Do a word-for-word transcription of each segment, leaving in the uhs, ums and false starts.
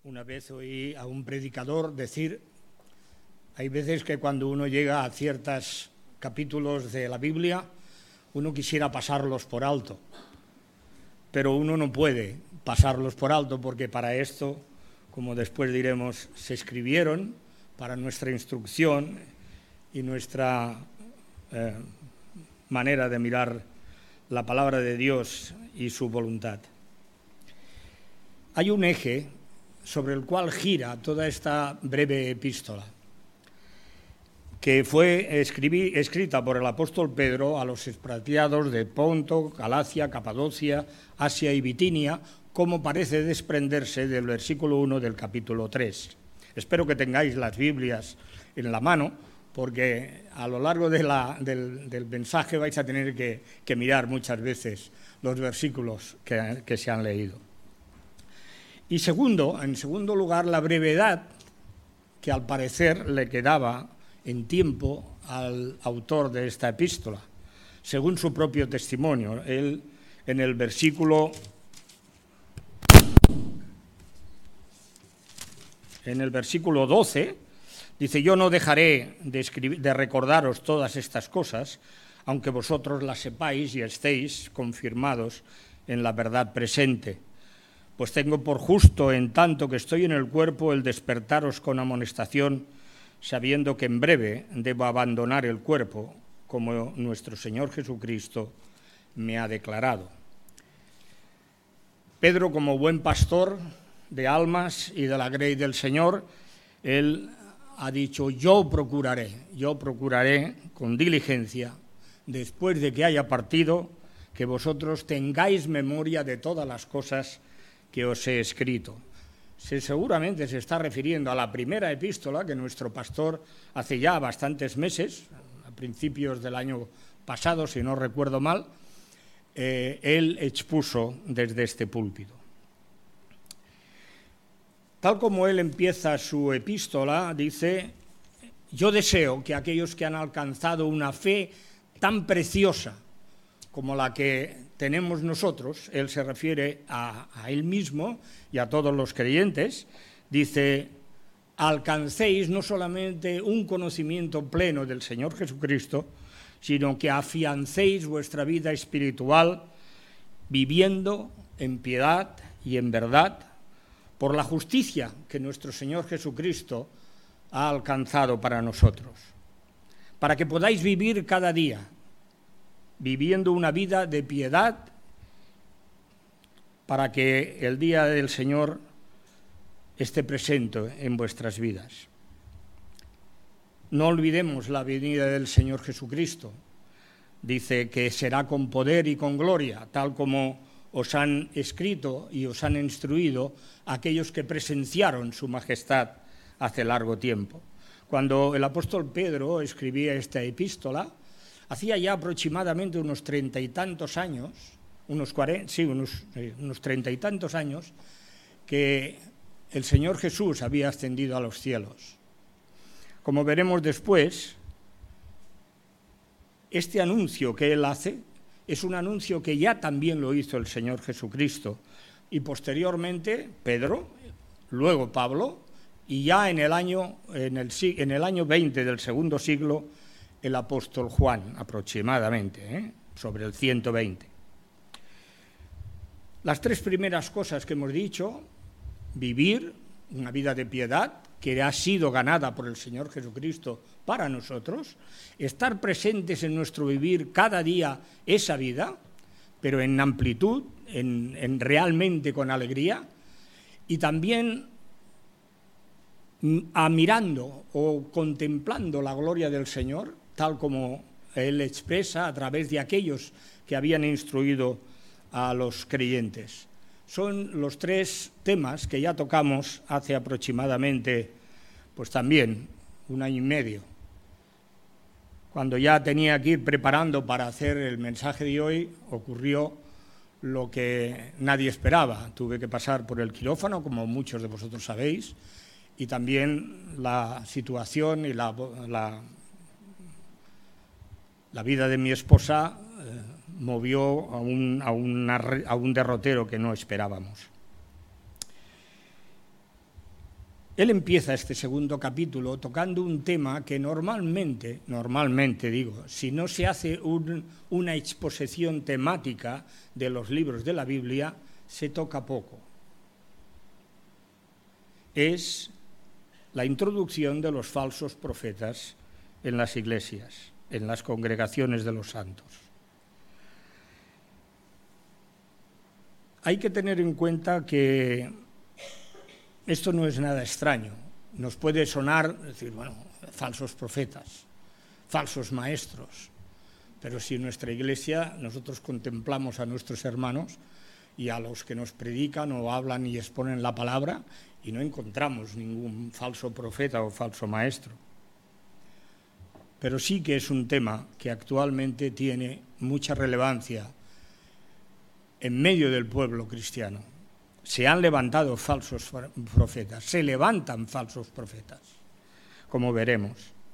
Una vez oí a un predicador decir, hay veces que cuando uno llega a ciertos capítulos de la Biblia, uno quisiera pasarlos por alto, pero uno no puede pasarlos por alto porque para esto, como después diremos, se escribieron para nuestra instrucción y nuestra eh, manera de mirar la palabra de Dios y su voluntad. Hay un eje sobre el cual gira toda esta breve epístola, que fue escribí, escrita por el apóstol Pedro a los expatriados de Ponto, Galacia, Capadocia, Asia y Bitinia, como parece desprenderse del versículo uno del capítulo tres. Espero que tengáis las Biblias en la mano, porque a lo largo de la, del, del mensaje vais a tener que, que mirar muchas veces los versículos que, que se han leído. Y segundo, en segundo lugar, la brevedad que al parecer le quedaba en tiempo al autor de esta epístola, según su propio testimonio. Él, en el versículo, en el versículo doce, dice: yo no dejaré de, escribir, de recordaros todas estas cosas, aunque vosotros las sepáis y estéis confirmados en la verdad presente. Pues tengo por justo, en tanto que estoy en el cuerpo, el despertaros con amonestación, sabiendo que en breve debo abandonar el cuerpo, como nuestro Señor Jesucristo me ha declarado. Pedro, como buen pastor de almas y de la grey del Señor, él ha dicho: yo procuraré, yo procuraré con diligencia, después de que haya partido, que vosotros tengáis memoria de todas las cosas que os he escrito. Se, seguramente se está refiriendo a la primera epístola que nuestro pastor hace ya bastantes meses, a principios del año pasado, si no recuerdo mal, eh, él expuso desde este púlpito. Tal como él empieza su epístola, dice: yo deseo que aquellos que han alcanzado una fe tan preciosa como la que tenemos nosotros, él se refiere a, a él mismo y a todos los creyentes, dice: alcancéis no solamente un conocimiento pleno del Señor Jesucristo, sino que afiancéis vuestra vida espiritual viviendo en piedad y en verdad por la justicia que nuestro Señor Jesucristo ha alcanzado para nosotros, para que podáis vivir cada día viviendo una vida de piedad, para que el día del Señor esté presente en vuestras vidas. No olvidemos la venida del Señor Jesucristo. Dice que será con poder y con gloria, tal como os han escrito y os han instruido aquellos que presenciaron su majestad hace largo tiempo. Cuando el apóstol Pedro escribía esta epístola, hacía ya aproximadamente unos treinta y tantos años, unos cuarenta, sí, unos, eh, unos treinta y tantos años, que el Señor Jesús había ascendido a los cielos. Como veremos después, este anuncio que él hace es un anuncio que ya también lo hizo el Señor Jesucristo, y posteriormente Pedro, luego Pablo, y ya en el año, en el, en el año veinte del segundo siglo, el apóstol Juan, aproximadamente, ¿eh? sobre el ciento veinte. Las tres primeras cosas que hemos dicho: vivir una vida de piedad que ha sido ganada por el Señor Jesucristo para nosotros, estar presentes en nuestro vivir cada día esa vida, pero en amplitud, en, en realmente con alegría, y también admirando o contemplando la gloria del Señor, tal como él expresa a través de aquellos que habían instruido a los creyentes. Son los tres temas que ya tocamos hace aproximadamente, pues también, un año y medio. Cuando ya tenía que ir preparando para hacer el mensaje de hoy, ocurrió lo que nadie esperaba. Tuve que pasar por el quirófano, como muchos de vosotros sabéis, y también la situación y la... la La vida de mi esposa eh, movió a un, a, una, a un derrotero que no esperábamos. Él empieza este segundo capítulo tocando un tema que normalmente, normalmente digo, si no se hace un, una exposición temática de los libros de la Biblia, se toca poco. Es la introducción de los falsos profetas en las iglesias, en las congregaciones de los santos. Hay que tener en cuenta que esto no es nada extraño. Nos puede sonar, decir, bueno, falsos profetas, falsos maestros, pero si en nuestra iglesia nosotros contemplamos a nuestros hermanos y a los que nos predican o hablan y exponen la palabra, y no encontramos ningún falso profeta o falso maestro. Pero sí que es un tema que actualmente tiene mucha relevancia en medio del pueblo cristiano. Se han levantado falsos profetas, se levantan falsos profetas, como veremos.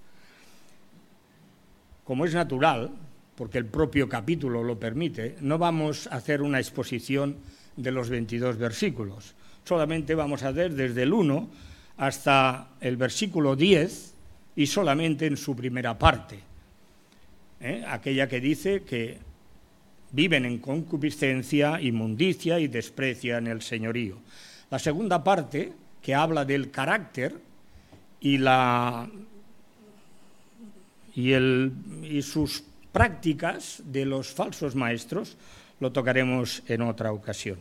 Como es natural, porque el propio capítulo lo permite, no vamos a hacer una exposición de los veintidós versículos. Solamente vamos a ver desde el uno hasta el versículo diez y solamente en su primera parte, ¿eh? Aquella que dice que viven en concupiscencia, inmundicia y desprecian el señorío. La segunda parte, que habla del carácter y, la, y, el, y sus prácticas de los falsos maestros, lo tocaremos en otra ocasión.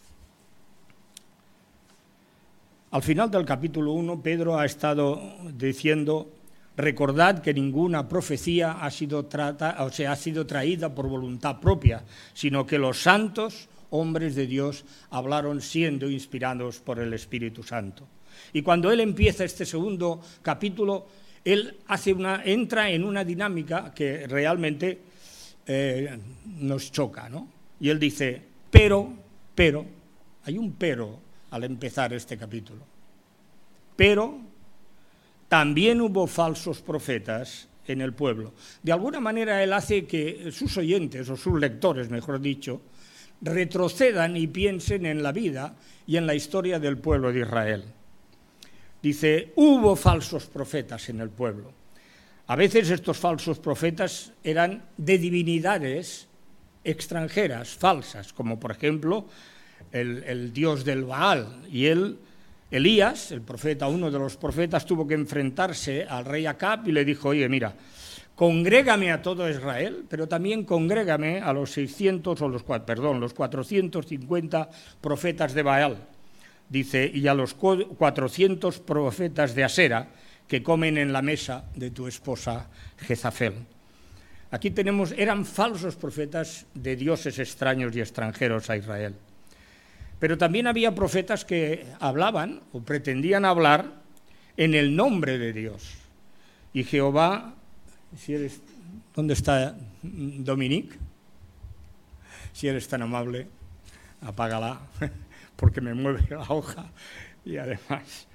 Al final del capítulo uno, Pedro ha estado diciendo: recordad que ninguna profecía ha sido, trata, o sea, ha sido traída por voluntad propia, sino que los santos hombres de Dios hablaron siendo inspirados por el Espíritu Santo. Y cuando él empieza este segundo capítulo, él hace una, entra en una dinámica que realmente eh, nos choca, ¿no? Y él dice, pero, pero, hay un pero al empezar este capítulo. Pero también hubo falsos profetas en el pueblo. De alguna manera él hace que sus oyentes, o sus lectores, mejor dicho, retrocedan y piensen en la vida y en la historia del pueblo de Israel. Dice, hubo falsos profetas en el pueblo. A veces estos falsos profetas eran de divinidades extranjeras, falsas, como por ejemplo el, el dios del Baal. Y él, Elías, el profeta, uno de los profetas, tuvo que enfrentarse al rey Acab y le dijo, oye, mira, congrégame a todo Israel, pero también congrégame a los seiscientos, o los, perdón, los cuatrocientos cincuenta profetas de Baal. Dice, y a los cuatrocientos profetas de Asera que comen en la mesa de tu esposa Jezabel. Aquí tenemos, eran falsos profetas de dioses extraños y extranjeros a Israel. Pero también había profetas que hablaban o pretendían hablar en el nombre de Dios. Y Jehová, si eres, ¿dónde está Dominique? Si eres tan amable, apágala, porque me mueve la hoja y además...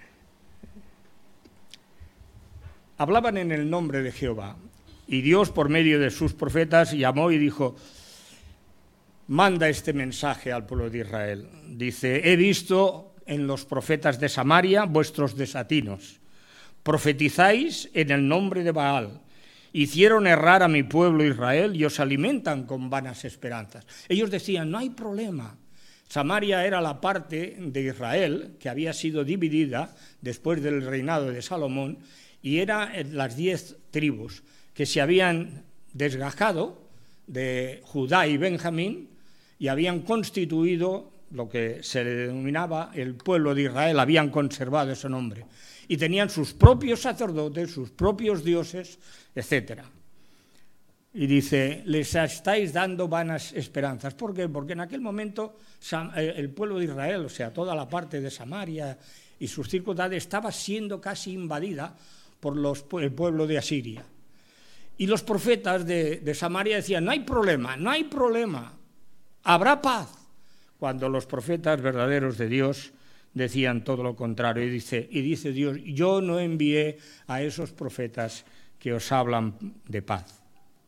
Hablaban en el nombre de Jehová, y Dios por medio de sus profetas llamó y dijo, manda este mensaje al pueblo de Israel. Dice, he visto en los profetas de Samaria vuestros desatinos, profetizáis en el nombre de Baal, hicieron errar a mi pueblo Israel y os alimentan con vanas esperanzas. Ellos decían, no hay problema. Samaria era la parte de Israel que había sido dividida después del reinado de Salomón, y eran las diez tribus que se habían desgajado de Judá y Benjamín y habían constituido lo que se denominaba el pueblo de Israel, habían conservado ese nombre. Y tenían sus propios sacerdotes, sus propios dioses, etcétera. Y dice, les estáis dando vanas esperanzas. ¿Por qué? Porque en aquel momento el pueblo de Israel, o sea, toda la parte de Samaria y sus circunstancias, estaba siendo casi invadida por los, el pueblo de Asiria. Y los profetas de, de Samaria decían, no hay problema, no hay problema, habrá paz. Cuando los profetas verdaderos de Dios decían todo lo contrario. Y dice, y dice Dios, yo no envié a esos profetas que os hablan de paz.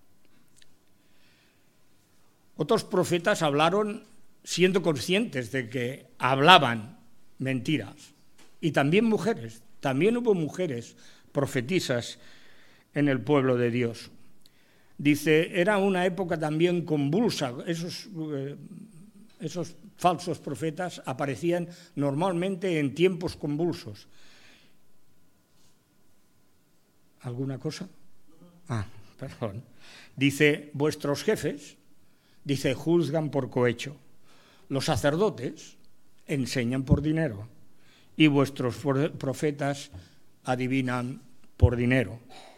Otros profetas hablaron siendo conscientes de que hablaban mentiras. Y también mujeres, también hubo mujeres profetisas en el pueblo de Dios. Dice, era una época también convulsa, esos, eh, esos falsos profetas aparecían normalmente en tiempos convulsos. ¿Alguna cosa? Ah, perdón. Dice, vuestros jefes, dice, juzgan por cohecho. Los sacerdotes enseñan por dinero y vuestros profetas adivinan por dinero.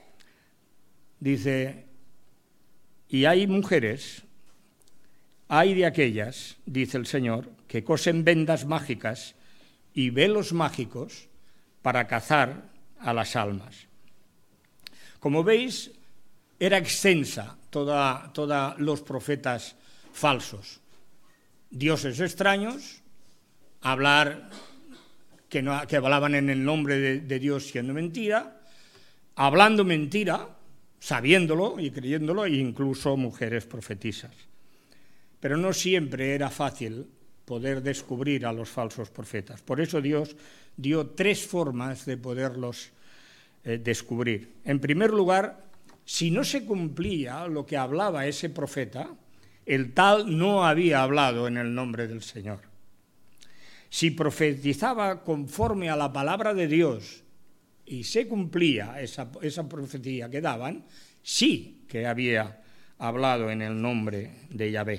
Dice, y hay mujeres, hay de aquellas, dice el Señor, que cosen vendas mágicas y velos mágicos para cazar a las almas. Como veis, era extensa toda, toda los profetas falsos. Dioses extraños, hablar que, no, que hablaban en el nombre de, de Dios siendo mentira, hablando mentira, sabiéndolo y creyéndolo, e incluso mujeres profetisas. Pero no siempre era fácil poder descubrir a los falsos profetas. Por eso Dios dio tres formas de poderlos eh, descubrir. En primer lugar, si no se cumplía lo que hablaba ese profeta, el tal no había hablado en el nombre del Señor. Si profetizaba conforme a la palabra de Dios y se cumplía esa, esa profecía que daban, sí que había hablado en el nombre de Yahvé.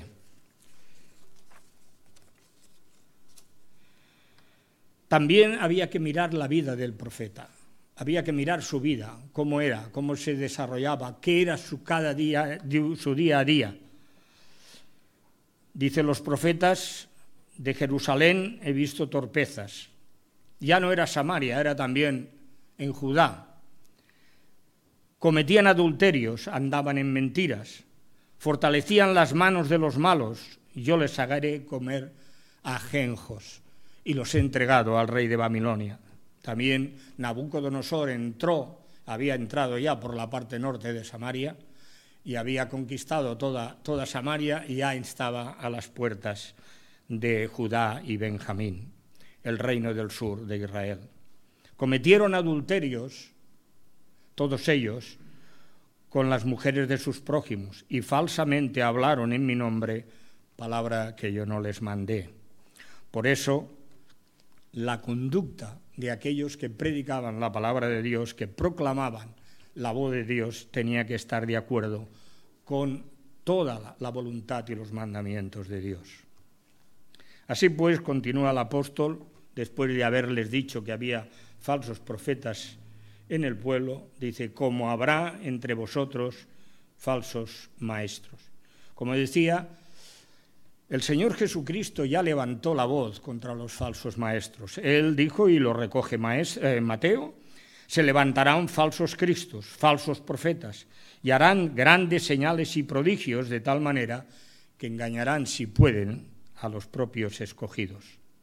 También había que mirar la vida del profeta, había que mirar su vida, cómo era, cómo se desarrollaba, qué era su cada día, su día a día. Dice, los profetas de Jerusalén he visto torpezas. Ya no era Samaria, era también en Judá. Cometían adulterios, andaban en mentiras, fortalecían las manos de los malos, y yo les haré comer ajenjos, y los he entregado al rey de Babilonia. También Nabucodonosor entró, había entrado ya por la parte norte de Samaria, y había conquistado toda, toda Samaria y ya estaba a las puertas de Judá y Benjamín, el reino del sur de Israel. Cometieron adulterios, todos ellos, con las mujeres de sus prójimos y falsamente hablaron en mi nombre, palabra que yo no les mandé. Por eso, la conducta de aquellos que predicaban la palabra de Dios, que proclamaban la voz de Dios, tenía que estar de acuerdo con toda la voluntad y los mandamientos de Dios. Así pues, continúa el apóstol, después de haberles dicho que había falsos profetas en el pueblo, dice, como habrá entre vosotros falsos maestros. Como decía, el Señor Jesucristo ya levantó la voz contra los falsos maestros. Él dijo, y lo recoge Mateo, se levantarán falsos cristos, falsos profetas, y harán grandes señales y prodigios de tal manera que engañarán, si pueden, a los propios escogidos.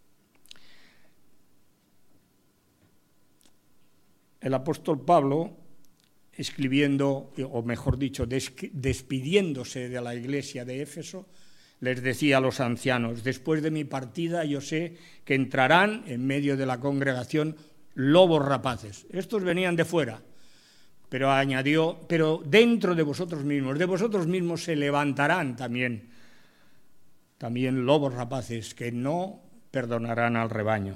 El apóstol Pablo, escribiendo, o mejor dicho, despidiéndose de la iglesia de Éfeso, les decía a los ancianos, después de mi partida yo sé que entrarán en medio de la congregación lobos rapaces. Estos venían de fuera, pero añadió, pero dentro de vosotros mismos, de vosotros mismos se levantarán también, también lobos rapaces que no perdonarán al rebaño.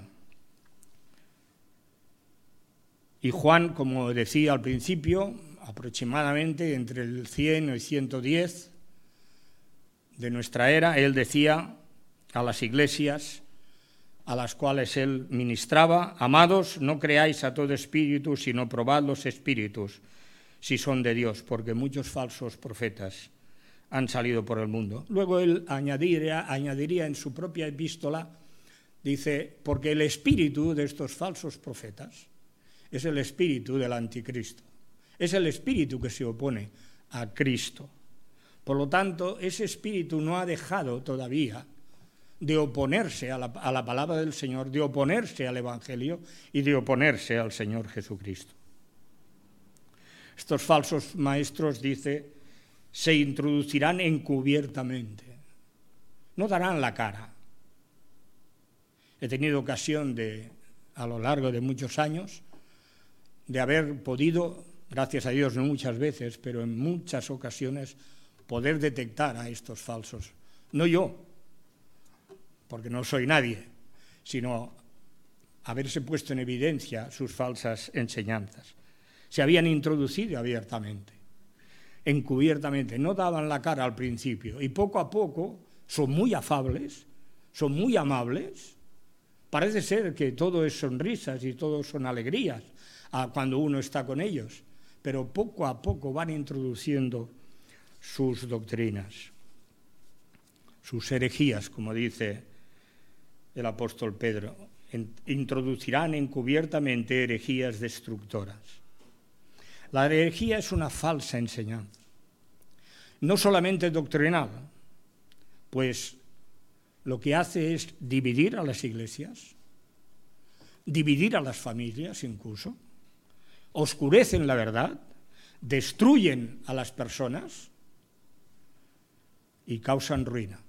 Y Juan, como decía al principio, aproximadamente entre el cien y ciento diez de nuestra era, él decía a las iglesias a las cuales él ministraba, amados, no creáis a todo espíritu, sino probad los espíritus, si son de Dios, porque muchos falsos profetas han salido por el mundo. Luego él añadiría, añadiría en su propia epístola, dice, porque el espíritu de estos falsos profetas es el espíritu del anticristo, es el espíritu que se opone a Cristo. Por lo tanto, ese espíritu no ha dejado todavía de oponerse a la, a la palabra del Señor, de oponerse al Evangelio y de oponerse al Señor Jesucristo. Estos falsos maestros, dice, se introducirán encubiertamente, no darán la cara. He tenido ocasión de a lo largo de muchos años de haber podido, gracias a Dios no muchas veces, pero en muchas ocasiones, poder detectar a estos falsos. No yo, porque no soy nadie, sino haberse puesto en evidencia sus falsas enseñanzas. Se habían introducido abiertamente, encubiertamente, no daban la cara al principio y poco a poco son muy afables, son muy amables. Parece ser que todo es sonrisas y todo son alegrías cuando uno está con ellos, pero poco a poco van introduciendo sus doctrinas, sus herejías, como dice el apóstol Pedro. Introducirán encubiertamente herejías destructoras. La herejía es una falsa enseñanza, no solamente doctrinal, pues lo que hace es dividir a las iglesias, dividir a las familias incluso, oscurecen la verdad, destruyen a las personas y causan ruina.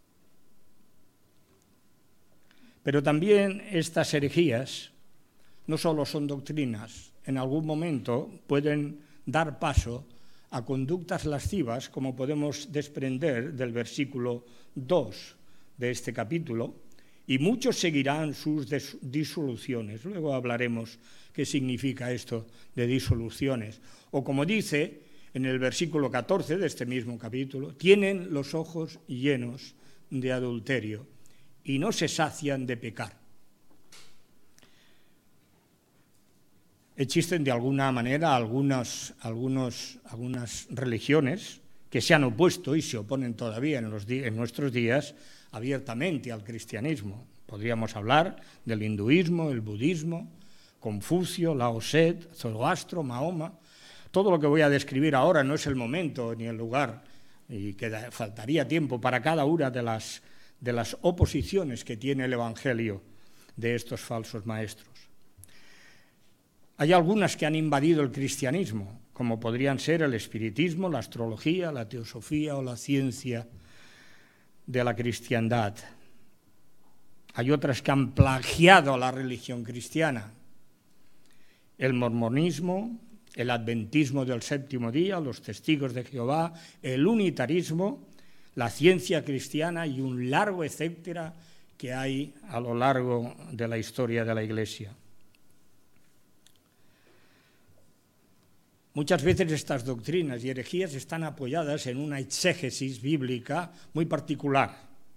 Pero también estas herejías no solo son doctrinas, en algún momento pueden dar paso a conductas lascivas, como podemos desprender del versículo dos de este capítulo, y muchos seguirán sus disoluciones. Luego hablaremos qué significa esto de disoluciones. O como dice en el versículo catorce de este mismo capítulo, tienen los ojos llenos de adulterio y no se sacian de pecar. Existen de alguna manera algunas, algunos, algunas religiones que se han opuesto y se oponen todavía en, los, en nuestros días abiertamente al cristianismo. Podríamos hablar del hinduismo, el budismo, Confucio, Lao Tse, Zoroastro, Mahoma. Todo lo que voy a describir ahora no es el momento ni el lugar, y que faltaría tiempo para cada una de las de las oposiciones que tiene el Evangelio de estos falsos maestros. Hay algunas que han invadido el cristianismo, como podrían ser el espiritismo, la astrología, la teosofía o la ciencia de la cristiandad. Hay otras que han plagiado a la religión cristiana, el mormonismo, el adventismo del séptimo día, los testigos de Jehová, el unitarismo, la ciencia cristiana y un largo etcétera que hay a lo largo de la historia de la Iglesia. Muchas veces estas doctrinas y herejías están apoyadas en una exégesis bíblica muy particular,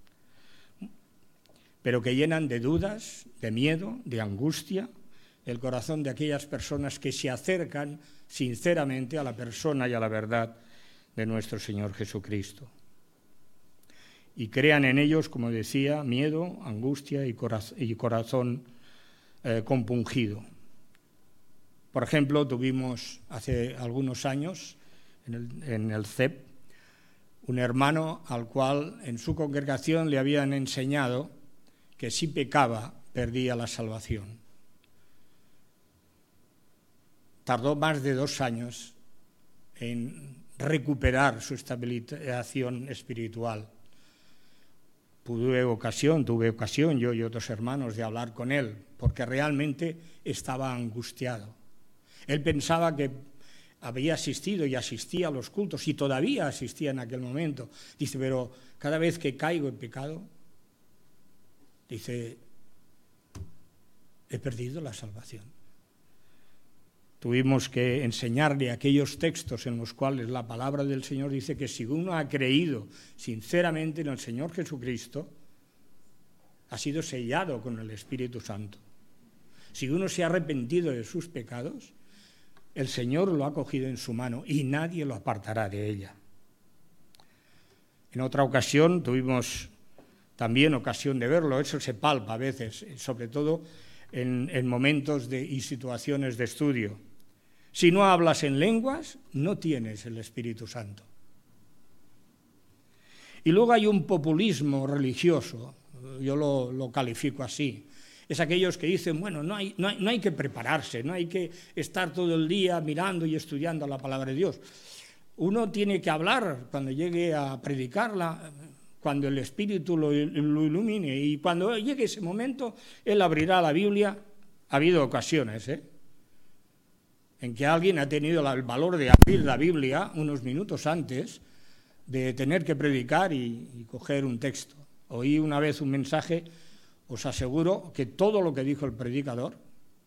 pero que llenan de dudas, de miedo, de angustia el corazón de aquellas personas que se acercan sinceramente a la persona y a la verdad de nuestro Señor Jesucristo. Y crean en ellos, como decía, miedo, angustia y corazón, y corazón eh, compungido. Por ejemplo, tuvimos hace algunos años en el, en el C E P un hermano al cual en su congregación le habían enseñado que si pecaba perdía la salvación. Tardó más de dos años en recuperar su estabilización espiritual. Tuve ocasión, tuve ocasión yo y otros hermanos de hablar con él, porque realmente estaba angustiado. Él pensaba que había asistido y asistía a los cultos y todavía asistía en aquel momento. Dice, pero cada vez que caigo en pecado, dice, he perdido la salvación. Tuvimos que enseñarle aquellos textos en los cuales la palabra del Señor dice que si uno ha creído sinceramente en el Señor Jesucristo, ha sido sellado con el Espíritu Santo. Si uno se ha arrepentido de sus pecados, el Señor lo ha cogido en su mano y nadie lo apartará de ella. En otra ocasión tuvimos también ocasión de verlo, eso se palpa a veces, sobre todo en, en momentos de, y situaciones de estudio. Si no hablas en lenguas, no tienes el Espíritu Santo. Y luego hay un populismo religioso, yo lo, lo califico así. Es aquellos que dicen, bueno, no hay, no, hay, no hay que prepararse, no hay que estar todo el día mirando y estudiando la palabra de Dios. Uno tiene que hablar cuando llegue a predicarla, cuando el Espíritu lo, lo ilumine, y cuando llegue ese momento, Él abrirá la Biblia Ha habido ocasiones, ¿eh?, en que alguien ha tenido el valor de abrir la Biblia unos minutos antes de tener que predicar y, y coger un texto. Oí una vez un mensaje, os aseguro que todo lo que dijo el predicador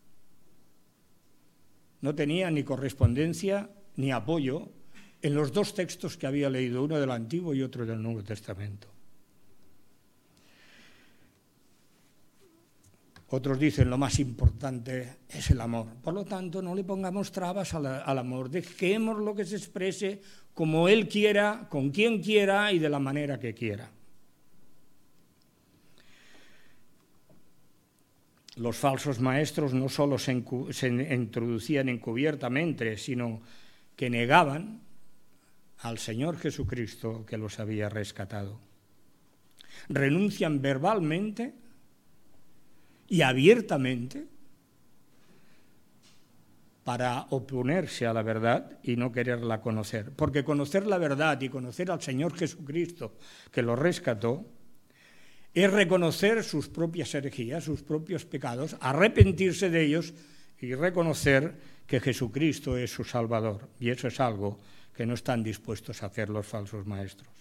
no tenía ni correspondencia ni apoyo en los dos textos que había leído, uno del Antiguo y otro del Nuevo Testamento. Otros dicen lo más importante es el amor. Por lo tanto, no le pongamos trabas al, al amor. Dejemos lo que se exprese como Él quiera, con quien quiera y de la manera que quiera. Los falsos maestros no solo se, se introducían encubiertamente, sino que negaban al Señor Jesucristo que los había rescatado. Renuncian verbalmente y abiertamente para oponerse a la verdad y no quererla conocer. Porque conocer la verdad y conocer al Señor Jesucristo que los rescató es reconocer sus propias herejías, sus propios pecados, arrepentirse de ellos y reconocer que Jesucristo es su Salvador. Y eso es algo que no están dispuestos a hacer los falsos maestros.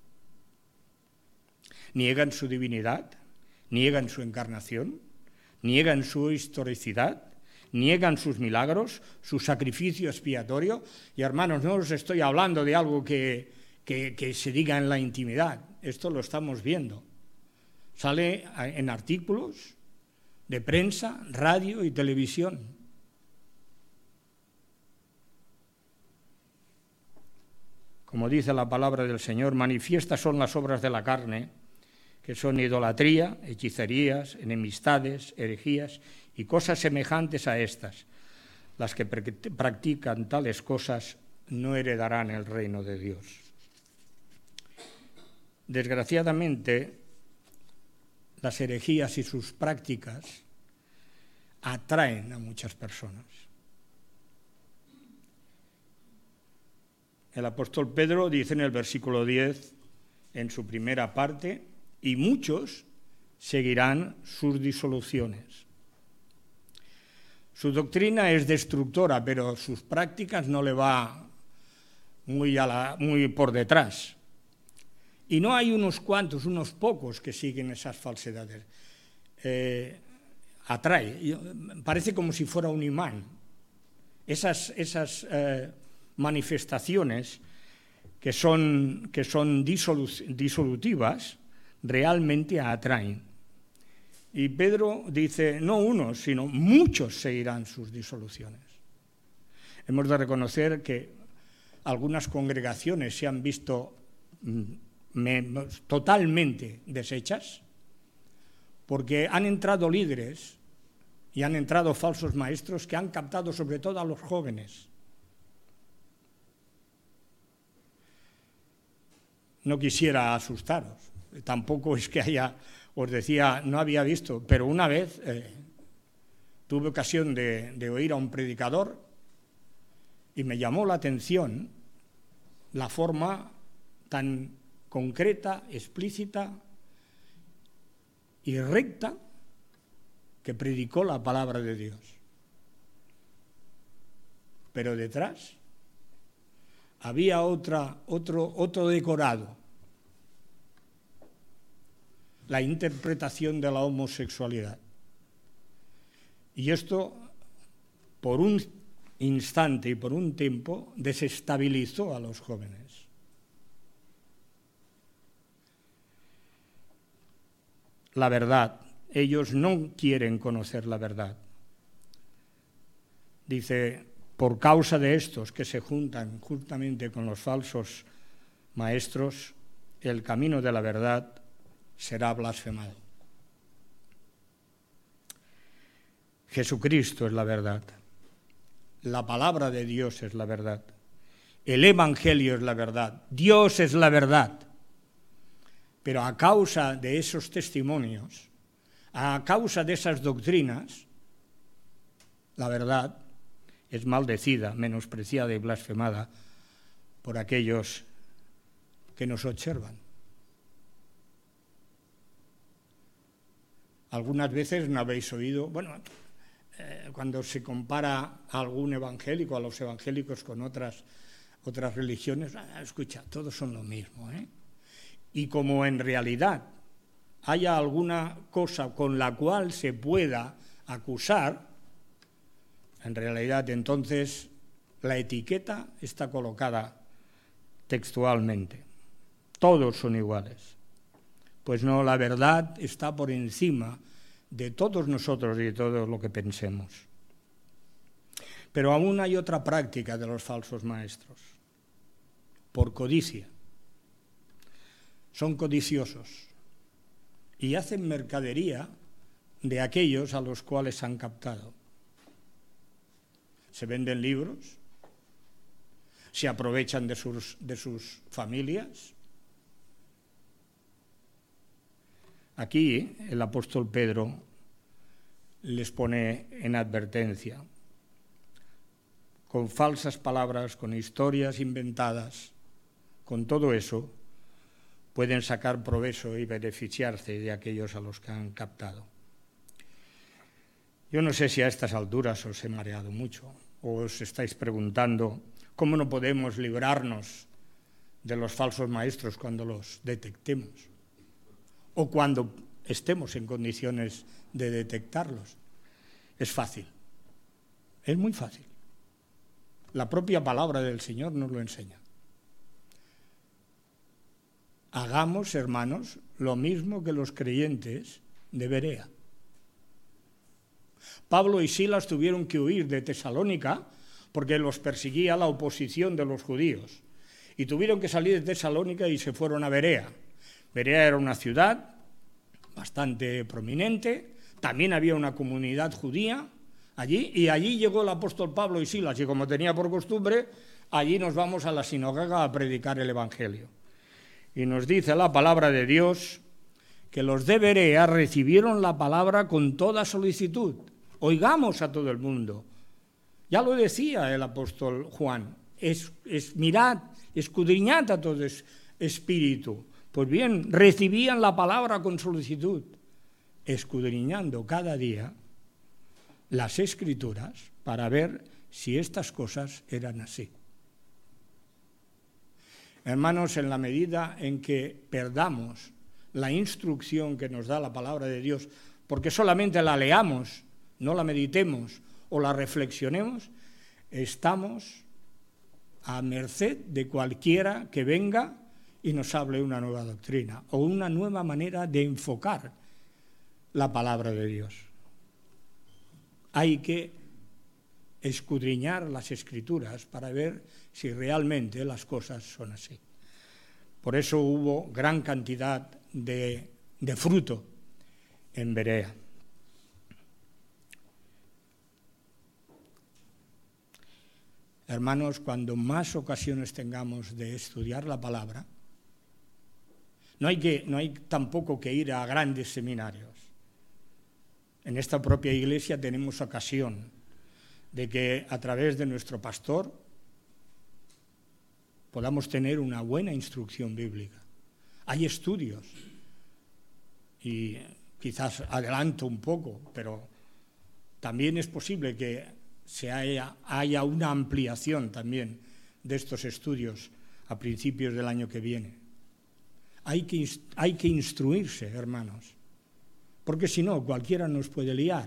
Niegan su divinidad, niegan su encarnación, niegan su historicidad, niegan sus milagros, su sacrificio expiatorio. Y hermanos, no os estoy hablando de algo que, que, que se diga en la intimidad, esto lo estamos viendo. Sale en artículos de prensa, radio y televisión. Como dice la palabra del Señor, manifiestas son las obras de la carne, que son idolatría, hechicerías, enemistades, herejías y cosas semejantes a estas. Las que practican tales cosas no heredarán el reino de Dios. Desgraciadamente, las herejías y sus prácticas atraen a muchas personas. El apóstol Pedro dice en el versículo diez, en su primera parte, y muchos seguirán sus disoluciones. Su doctrina es destructora, pero sus prácticas no le va muy, a la, muy por detrás. Y no hay unos cuantos, unos pocos que siguen esas falsedades. Eh, atrae, parece como si fuera un imán. Esas, esas eh, manifestaciones que son, que son disolu disolutivas realmente atraen. Y Pedro dice, no unos, sino muchos seguirán sus disoluciones. Hemos de reconocer que algunas congregaciones se han visto Me, totalmente deshechas, porque han entrado líderes y han entrado falsos maestros que han captado sobre todo a los jóvenes. No quisiera asustaros, tampoco es que haya, os decía, no había visto, pero una vez eh, tuve ocasión de, de oír a un predicador y me llamó la atención la forma tan concreta, explícita y recta que predicó la palabra de Dios. Pero detrás había otra, otro, otro decorado, la interpretación de la homosexualidad. Y esto, por un instante y por un tiempo, desestabilizó a los jóvenes. La verdad. Ellos no quieren conocer la verdad. Dice, por causa de estos que se juntan juntamente con los falsos maestros, el camino de la verdad será blasfemado. Jesucristo es la verdad. La palabra de Dios es la verdad. El Evangelio es la verdad. Dios es la verdad. Pero a causa de esos testimonios, a causa de esas doctrinas, la verdad es maldecida, menospreciada y blasfemada por aquellos que nos observan. Algunas veces no habéis oído, bueno, eh, cuando se compara a algún evangélico, a los evangélicos con otras, otras religiones, ah, escucha, todos son lo mismo, ¿eh? Y como en realidad haya alguna cosa con la cual se pueda acusar, en realidad entonces la etiqueta está colocada textualmente. Todos son iguales. Pues no, la verdad está por encima de todos nosotros y de todo lo que pensemos. Pero aún hay otra práctica de los falsos maestros, por codicia. Son codiciosos y hacen mercadería de aquellos a los cuales han captado. Se venden libros, se aprovechan de sus, de sus familias. Aquí el apóstol Pedro les pone en advertencia, con falsas palabras, con historias inventadas, con todo eso, pueden sacar provecho y beneficiarse de aquellos a los que han captado. Yo no sé si a estas alturas os he mareado mucho, o os estáis preguntando cómo no podemos librarnos de los falsos maestros cuando los detectemos, o cuando estemos en condiciones de detectarlos. Es fácil, es muy fácil. La propia palabra del Señor nos lo enseña. Hagamos, hermanos, lo mismo que los creyentes de Berea. Pablo y Silas tuvieron que huir de Tesalónica porque los perseguía la oposición de los judíos. Y tuvieron que salir de Tesalónica y se fueron a Berea. Berea era una ciudad bastante prominente, también había una comunidad judía allí, y allí llegó el apóstol Pablo y Silas, y como tenía por costumbre, allí nos vamos a la sinagoga a predicar el Evangelio. Y nos dice la palabra de Dios que los de Berea recibieron la palabra con toda solicitud. Oigamos a todo el mundo. Ya lo decía el apóstol Juan, es, es mirad, escudriñad a todo espíritu. Pues bien, recibían la palabra con solicitud, escudriñando cada día las Escrituras para ver si estas cosas eran así. Hermanos, en la medida en que perdamos la instrucción que nos da la palabra de Dios, porque solamente la leamos, no la meditemos o la reflexionemos, estamos a merced de cualquiera que venga y nos hable una nueva doctrina o una nueva manera de enfocar la palabra de Dios. Hay que escudriñar las Escrituras para ver si realmente las cosas son así. Por eso hubo gran cantidad de, de fruto en Berea. Hermanos, cuando más ocasiones tengamos de estudiar la palabra, no hay, que, no hay tampoco que ir a grandes seminarios. En esta propia iglesia tenemos ocasión de que a través de nuestro pastor podamos tener una buena instrucción bíblica. Hay estudios, y quizás adelanto un poco, pero también es posible que se haya, haya una ampliación también de estos estudios a principios del año que viene. Hay que, hay que instruirse, hermanos, porque si no, cualquiera nos puede liar.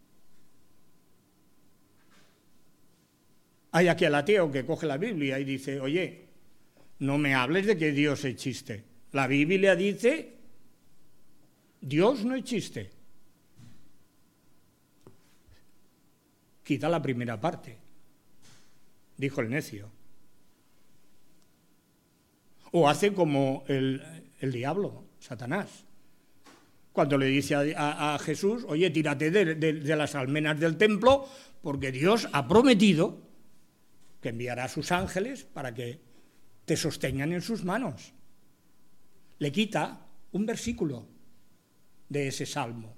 Hay aquel ateo que coge la Biblia y dice, oye, no me hables de que Dios existe. La Biblia dice, Dios no existe. Quita la primera parte, dijo el necio. O hace como el, el diablo, Satanás, cuando le dice a, a, a Jesús, oye, tírate de, de, de las almenas del templo, porque Dios ha prometido que enviará a sus ángeles para que te sostengan en sus manos. Le quita un versículo de ese salmo.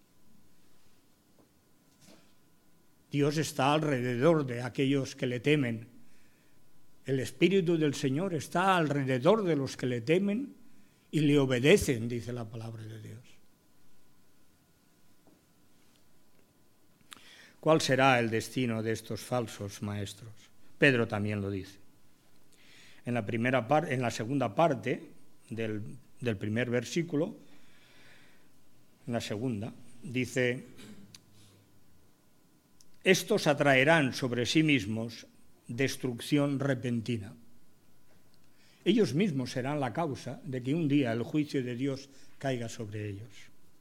Dios está alrededor de aquellos que le temen. El Espíritu del Señor está alrededor de los que le temen y le obedecen, dice la palabra de Dios. ¿Cuál será el destino de estos falsos maestros? Pedro también lo dice. En la, primera par- en la segunda parte del, del primer versículo, en la segunda, dice: estos atraerán sobre sí mismos destrucción repentina. Ellos mismos serán la causa de que un día el juicio de Dios caiga sobre ellos.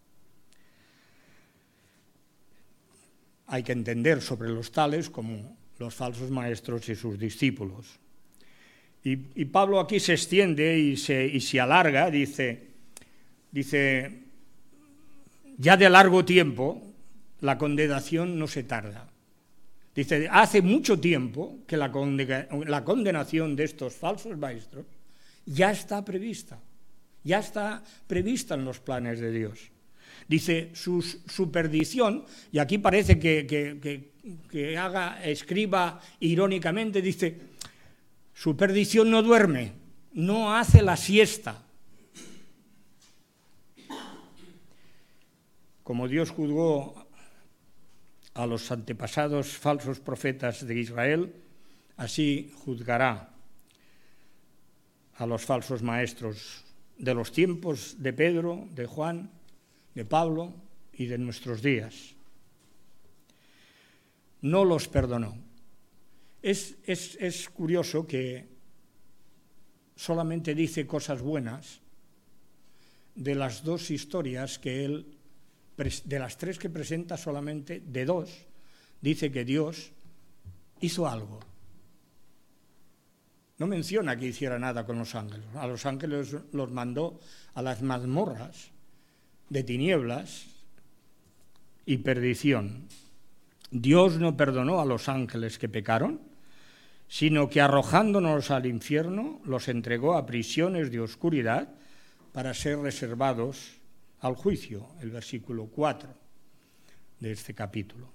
Hay que entender sobre los tales como los falsos maestros y sus discípulos. Y, y Pablo aquí se extiende y se, y se alarga, dice, dice, ya de largo tiempo la condenación no se tarda. Dice, hace mucho tiempo que la, condena, la condenación de estos falsos maestros ya está prevista, ya está prevista en los planes de Dios. Dice, su, su perdición, y aquí parece que, que, que, que haga, escriba irónicamente, dice, su perdición no duerme, no hace la siesta. Como Dios juzgó a los antepasados falsos profetas de Israel, así juzgará a los falsos maestros de los tiempos de Pedro, de Juan, de Pablo y de nuestros días. No los perdonó. Es, es, es curioso que solamente dice cosas buenas de las dos historias que él, de las tres que presenta, solamente de dos, dice que Dios hizo algo. No menciona que hiciera nada con los ángeles. A los ángeles los mandó a las mazmorras de tinieblas y perdición. Dios no perdonó a los ángeles que pecaron, sino que arrojándonos al infierno los entregó a prisiones de oscuridad para ser reservados al juicio, el versículo cuatro de este capítulo.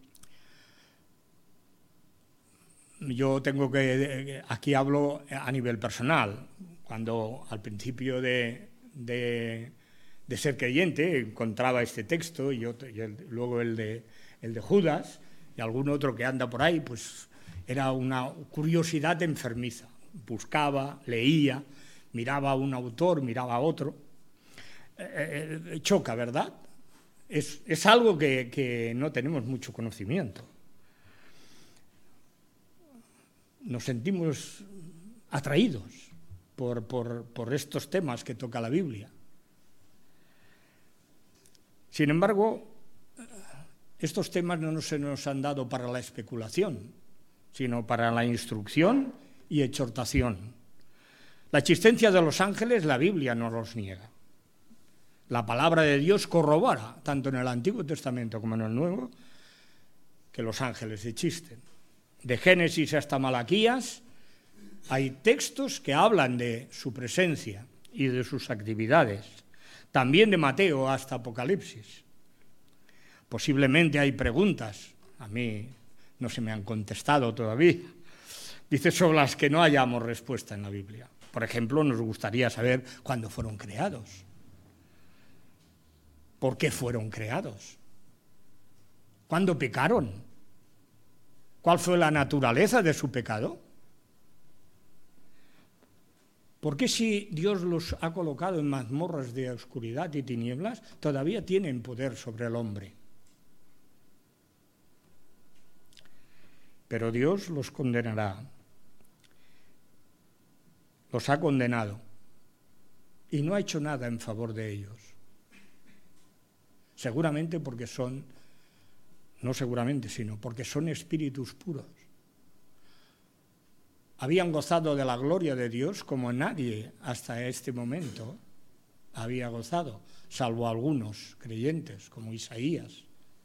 Yo tengo que, aquí hablo a nivel personal, cuando al principio de, de, de ser creyente encontraba este texto y, otro, y el, luego el de, el de Judas y algún otro que anda por ahí, pues era una curiosidad enfermiza. Buscaba, leía, miraba a un autor, miraba a otro. Eh, eh, choca, ¿verdad? Es, es algo que, que no tenemos mucho conocimiento. Nos sentimos atraídos por, por, por estos temas que toca la Biblia. Sin embargo, estos temas no se nos han dado para la especulación, sino para la instrucción y exhortación. La existencia de los ángeles, la Biblia no los niega. La palabra de Dios corrobora, tanto en el Antiguo Testamento como en el Nuevo, que los ángeles existen. De Génesis hasta Malaquías hay textos que hablan de su presencia y de sus actividades. También de Mateo hasta Apocalipsis. Posiblemente hay preguntas, a mí no se me han contestado todavía, dice, sobre las que no hayamos respuesta en la Biblia. Por ejemplo, nos gustaría saber cuándo fueron creados. ¿Por qué fueron creados? ¿Cuándo pecaron? ¿Cuál fue la naturaleza de su pecado? ¿Por qué si Dios los ha colocado en mazmorras de oscuridad y tinieblas, todavía tienen poder sobre el hombre? Pero Dios los condenará. Los ha condenado y no ha hecho nada en favor de ellos. Seguramente porque son, no seguramente, sino porque son espíritus puros. Habían gozado de la gloria de Dios como nadie hasta este momento había gozado, salvo algunos creyentes, como Isaías,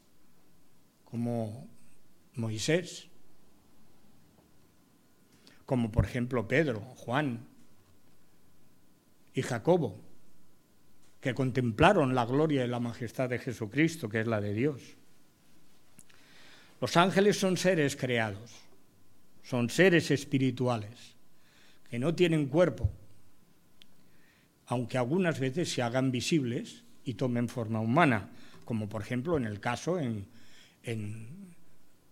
como Moisés, como por ejemplo Pedro, Juan y Jacobo, que contemplaron la gloria y la majestad de Jesucristo, que es la de Dios. Los ángeles son seres creados, son seres espirituales, que no tienen cuerpo, aunque algunas veces se hagan visibles y tomen forma humana, como por ejemplo en el caso en, en,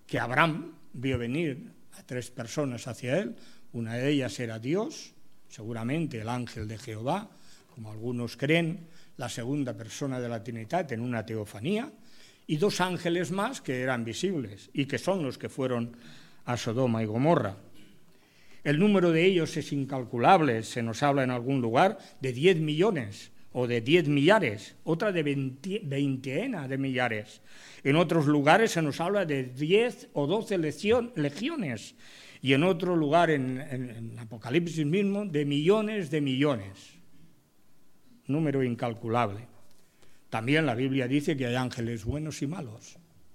que Abraham vio venir a tres personas hacia él. Una de ellas era Dios, seguramente el ángel de Jehová, como algunos creen, la segunda persona de la Trinidad en una teofanía, y dos ángeles más que eran visibles y que son los que fueron a Sodoma y Gomorra. El número de ellos es incalculable, se nos habla en algún lugar de diez millones o de diez millares, otra de veinte, veinteena de millares. En otros lugares se nos habla de diez o doce legiones y en otro lugar, en, en, en Apocalipsis mismo, de millones de millones. Número incalculable. También la Biblia dice que hay ángeles buenos y malos.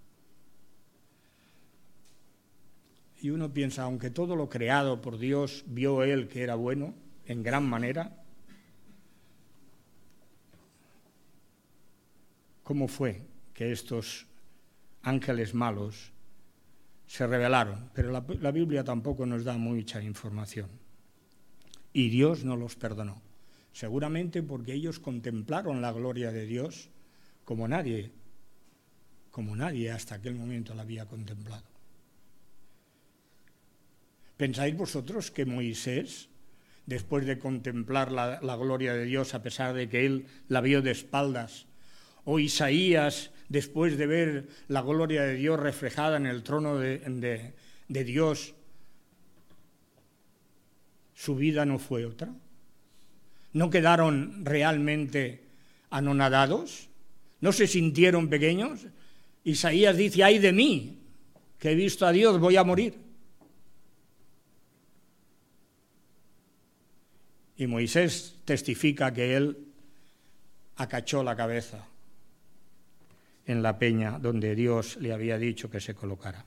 Y uno piensa, aunque todo lo creado por Dios vio él que era bueno, en gran manera, ¿cómo fue que estos ángeles malos se rebelaron? Pero la, la Biblia tampoco nos da mucha información. Y Dios no los perdonó. Seguramente porque ellos contemplaron la gloria de Dios como nadie, como nadie hasta aquel momento la había contemplado. ¿Pensáis vosotros que Moisés, después de contemplar la, la gloria de Dios, a pesar de que él la vio de espaldas, o Isaías, después de ver la gloria de Dios reflejada en el trono de, de, de Dios, su vida no fue otra? ¿No quedaron realmente anonadados? ¿No se sintieron pequeños? Isaías dice, ay de mí, que he visto a Dios, voy a morir. Y Moisés testifica que él acachó la cabeza en la peña donde Dios le había dicho que se colocara.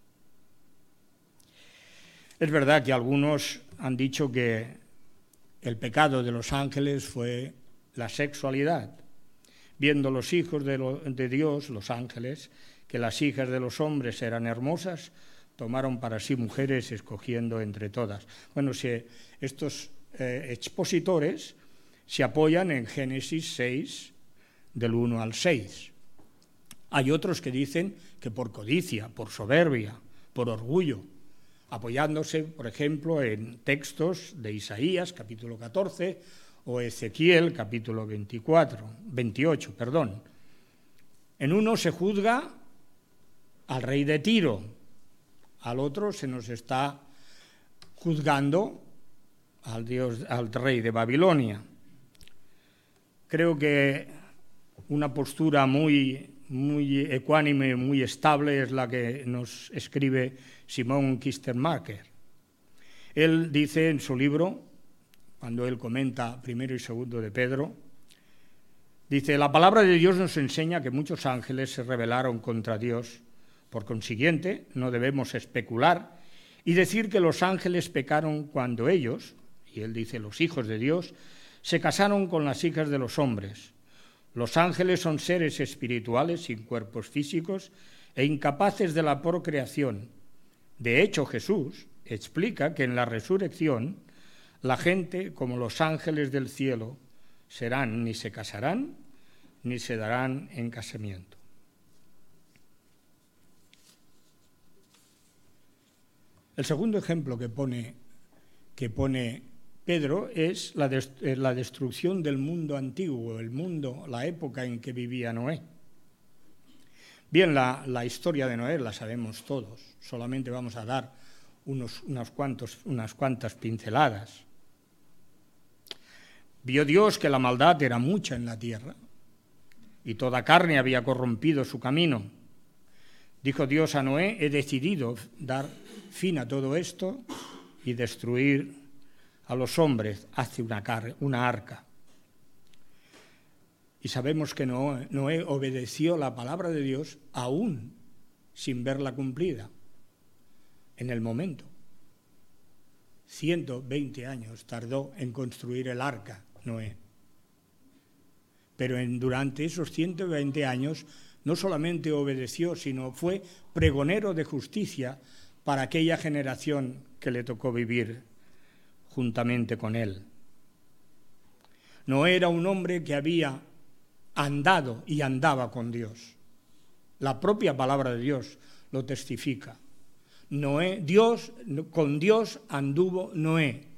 Es verdad que algunos han dicho que el pecado de los ángeles fue la sexualidad, viendo los hijos de, lo, de Dios, los ángeles, que las hijas de los hombres eran hermosas, tomaron para sí mujeres escogiendo entre todas. Bueno, si estos eh, expositores se apoyan en Génesis seis, del uno al seis. Hay otros que dicen que por codicia, por soberbia, por orgullo, apoyándose, por ejemplo, en textos de Isaías, capítulo catorce, o Ezequiel, capítulo veinticuatro, veintiocho, perdón. En uno se juzga al rey de Tiro, al otro se nos está juzgando al, dios, al rey de Babilonia. Creo que una postura muy, muy ecuánime, muy estable es la que nos escribe Simón Kistemaker. Él dice en su libro, cuando él comenta primero y segundo de Pedro, dice, la palabra de Dios nos enseña que muchos ángeles se rebelaron contra Dios. Por consiguiente, no debemos especular y decir que los ángeles pecaron cuando ellos, y él dice los hijos de Dios, se casaron con las hijas de los hombres. Los ángeles son seres espirituales sin cuerpos físicos e incapaces de la procreación. De hecho, Jesús explica que en la resurrección la gente, como los ángeles del cielo, serán ni se casarán ni se darán en casamiento. El segundo ejemplo que pone, que pone Pedro es la, dest la destrucción del mundo antiguo, el mundo, la época en que vivía Noé. Bien, la, la historia de Noé la sabemos todos, solamente vamos a dar unos, unos cuantos, unas cuantas pinceladas. Vio Dios que la maldad era mucha en la tierra y toda carne había corrompido su camino. Dijo Dios a Noé, he decidido dar fin a todo esto y destruir a los hombres, hace una, una arca. Y sabemos que Noé, Noé obedeció la palabra de Dios aún sin verla cumplida en el momento. ciento veinte años tardó en construir el arca Noé. Pero en, durante esos ciento veinte años no solamente obedeció, sino fue pregonero de justicia para aquella generación que le tocó vivir juntamente con él. Noé era un hombre que había andado y andaba con Dios. La propia palabra de Dios lo testifica. Noé, Dios, con Dios anduvo Noé.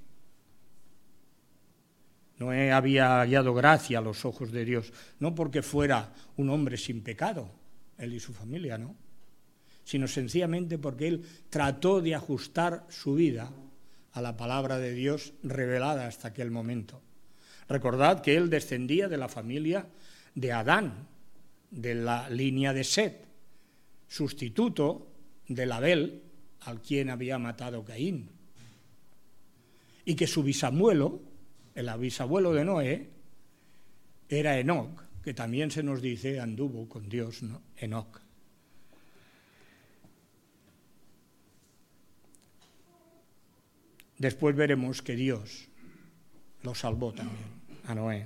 Noé había hallado gracia a los ojos de Dios, no porque fuera un hombre sin pecado, él y su familia, no, sino sencillamente porque él trató de ajustar su vida a la palabra de Dios revelada hasta aquel momento. Recordad que él descendía de la familia de Adán, de la línea de Set, sustituto de Abel, al quien había matado Caín, y que su bisabuelo, el bisabuelo de Noé, era Enoc, que también se nos dice anduvo con Dios, ¿no? Enoc. Después veremos que Dios lo salvó también a Noé.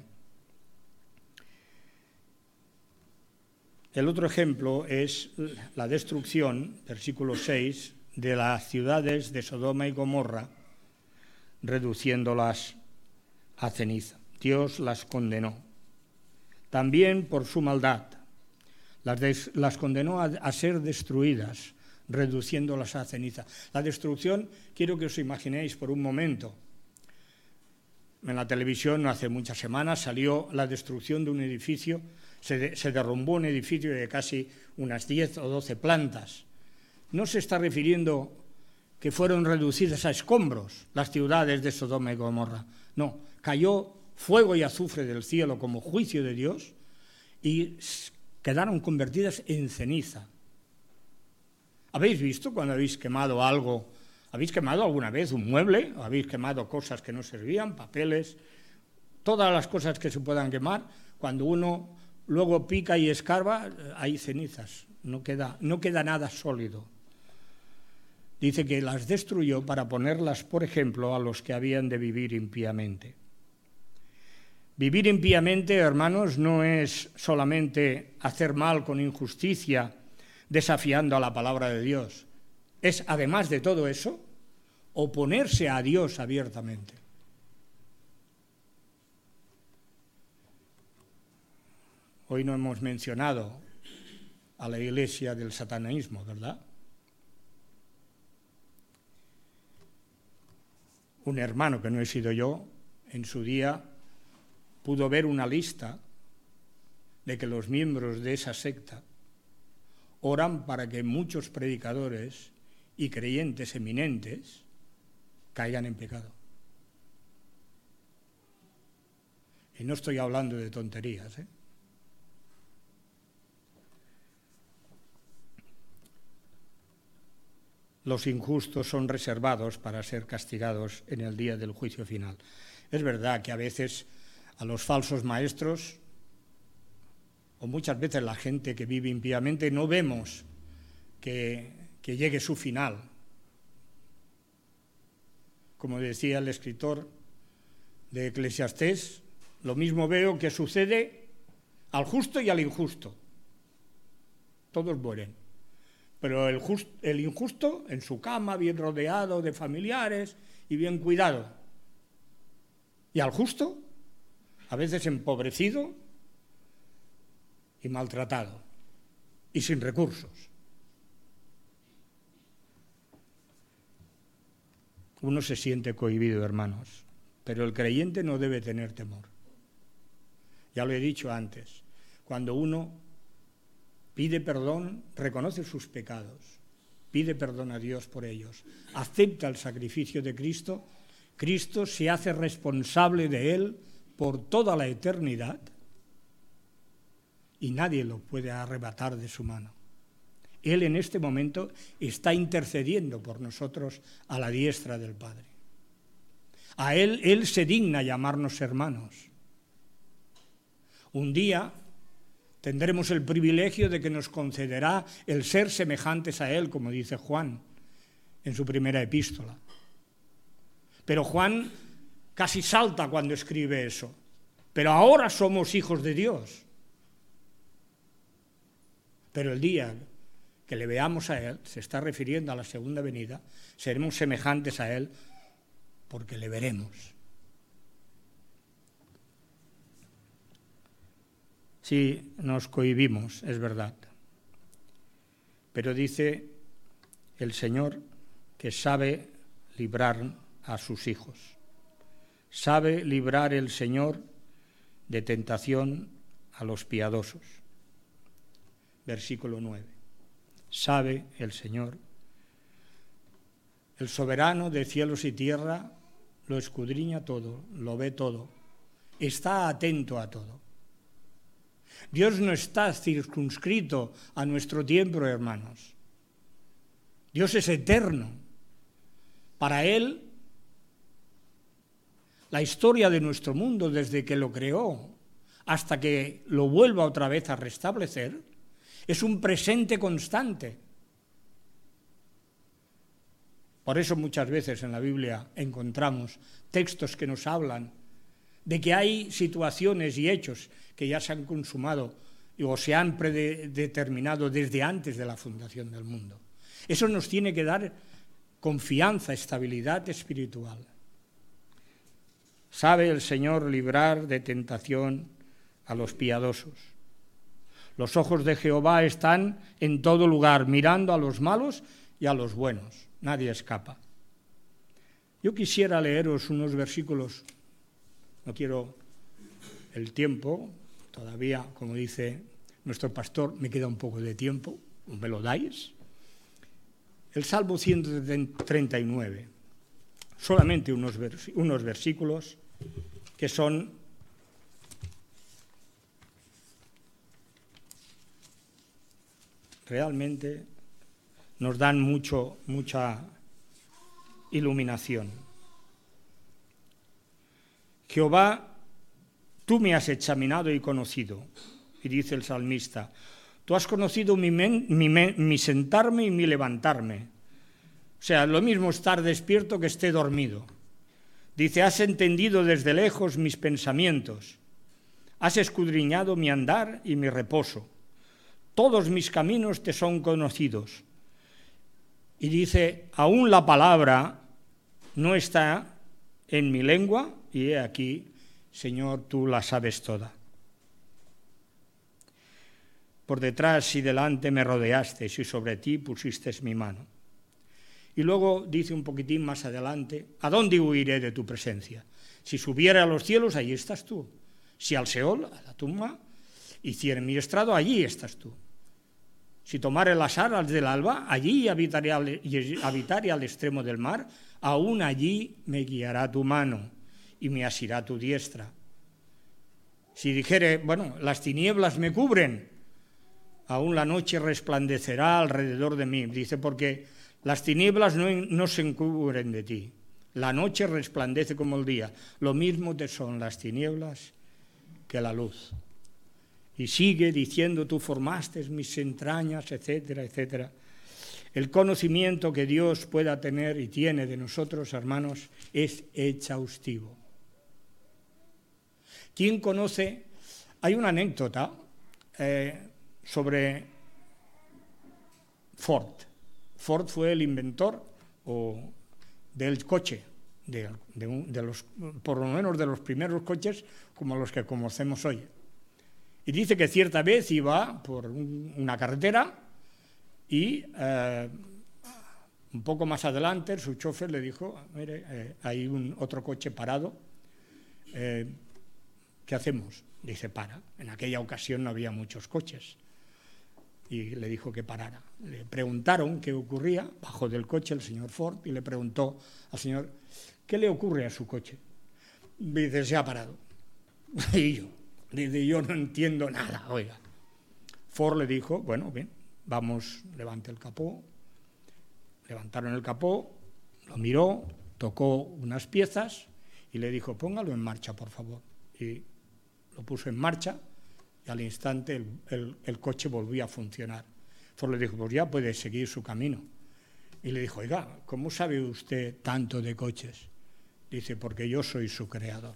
El otro ejemplo es la destrucción, versículo seis, de las ciudades de Sodoma y Gomorra, reduciéndolas a ceniza. Dios las condenó. También por su maldad. Las, des, las condenó a, a ser destruidas, reduciéndolas a ceniza. La destrucción, quiero que os imaginéis por un momento. En la televisión, no hace muchas semanas, salió la destrucción de un edificio, se, de, se derrumbó un edificio de casi unas diez o doce plantas. No se está refiriendo que fueron reducidas a escombros las ciudades de Sodoma y Gomorra. No, cayó fuego y azufre del cielo como juicio de Dios y quedaron convertidas en ceniza. ¿Habéis visto cuando habéis quemado algo? ¿Habéis quemado alguna vez un mueble? ¿Habéis quemado cosas que no servían, papeles? Todas las cosas que se puedan quemar, cuando uno luego pica y escarba, hay cenizas, no queda, no queda nada sólido. Dice que las destruyó para ponerlas, por ejemplo, a los que habían de vivir impíamente. Vivir impíamente, hermanos, no es solamente hacer mal con injusticia, desafiando a la palabra de Dios. Es, además de todo eso, oponerse a Dios abiertamente. Hoy no hemos mencionado a la iglesia del satanismo, ¿verdad? Un hermano, que no he sido yo, en su día pudo ver una lista de que los miembros de esa secta oran para que muchos predicadores y creyentes eminentes caigan en pecado. Y no estoy hablando de tonterías, ¿eh? Los injustos son reservados para ser castigados en el día del juicio final. Es verdad que a veces a los falsos maestros, o muchas veces la gente que vive impíamente, no vemos que, que llegue su final. Como decía el escritor de Eclesiastés, lo mismo veo que sucede al justo y al injusto. Todos mueren. Pero el, just, el injusto en su cama, bien rodeado de familiares y bien cuidado. Y al justo, a veces empobrecido y maltratado y sin recursos. Uno se siente cohibido, hermanos, pero el creyente no debe tener temor. Ya lo he dicho antes, cuando uno pide perdón, reconoce sus pecados, pide perdón a Dios por ellos, acepta el sacrificio de Cristo, Cristo se hace responsable de él por toda la eternidad y nadie lo puede arrebatar de su mano. Él en este momento está intercediendo por nosotros a la diestra del Padre. A él, él se digna llamarnos hermanos. Un día tendremos el privilegio de que nos concederá el ser semejantes a él, como dice Juan en su primera epístola. Pero Juan casi salta cuando escribe eso. Pero ahora somos hijos de Dios. Pero el día que le veamos a él, se está refiriendo a la segunda venida, seremos semejantes a él porque le veremos. Sí, nos cohibimos, es verdad. Pero dice el Señor que sabe librar a sus hijos. Sabe librar el Señor de tentación a los piadosos. Versículo nueve. Sabe el Señor, el soberano de cielos y tierra, lo escudriña todo, lo ve todo, está atento a todo. Dios no está circunscrito a nuestro tiempo, hermanos. Dios es eterno. Para Él, la historia de nuestro mundo, desde que lo creó hasta que lo vuelva otra vez a restablecer, es un presente constante. Por eso muchas veces en la Biblia encontramos textos que nos hablan de que hay situaciones y hechos que ya se han consumado o se han predeterminado desde antes de la fundación del mundo. Eso nos tiene que dar confianza, estabilidad espiritual. Sabe el Señor librar de tentación a los piadosos. Los ojos de Jehová están en todo lugar, mirando a los malos y a los buenos. Nadie escapa. Yo quisiera leeros unos versículos. No quiero el tiempo, todavía, como dice nuestro pastor, me queda un poco de tiempo, ¿me lo dais? El Salmo ciento treinta y nueve, solamente unos, vers unos versículos que son realmente nos dan mucho, mucha iluminación. Jehová, tú me has examinado y conocido, y dice el salmista, tú has conocido mi, men, mi, men, mi sentarme y mi levantarme. O sea, lo mismo estar despierto que esté dormido. Dice, has entendido desde lejos mis pensamientos, has escudriñado mi andar y mi reposo. Todos mis caminos te son conocidos. Y dice, aún la palabra no está en mi lengua, y he aquí, Señor, tú la sabes toda. Por detrás y delante me rodeaste, y sobre ti pusiste mi mano. Y luego dice un poquitín más adelante, ¿a dónde huiré de tu presencia? Si subiera a los cielos, allí estás tú. Si al Seol, a la tumba, hiciere mi estrado, allí estás tú. Si tomare las alas del alba, allí habitaré al, habitaré al extremo del mar, aún allí me guiará tu mano y me asirá tu diestra. Si dijere, bueno, las tinieblas me cubren, aún la noche resplandecerá alrededor de mí. Dice, porque las tinieblas no, no se encubren de ti, la noche resplandece como el día. Lo mismo te son las tinieblas que la luz. Y sigue diciendo, tú formaste mis entrañas, etcétera, etcétera. El conocimiento que Dios pueda tener y tiene de nosotros, hermanos, es exhaustivo. ¿Quién conoce? Hay una anécdota eh, sobre Ford. Ford fue el inventor o, del coche, de, de, de los, por lo menos de los primeros coches como los que conocemos hoy. Y dice que cierta vez iba por un, una carretera y eh, un poco más adelante su chofer le dijo, mire, eh, hay un otro coche parado, eh, ¿qué hacemos? Dice, para. En aquella ocasión no había muchos coches. Y le dijo que parara. Le preguntaron qué ocurría, bajó del coche el señor Ford y le preguntó al señor, ¿qué le ocurre a su coche? Dice, se ha parado. Y yo, dice, yo no entiendo nada, oiga. Ford le dijo, bueno, bien, vamos, levante el capó. Levantaron el capó, lo miró, tocó unas piezas y le dijo, póngalo en marcha, por favor. Y lo puso en marcha y al instante el, el, el coche volvía a funcionar. Ford le dijo, pues ya puede seguir su camino. Y le dijo, oiga, ¿cómo sabe usted tanto de coches? Dice, porque yo soy su creador.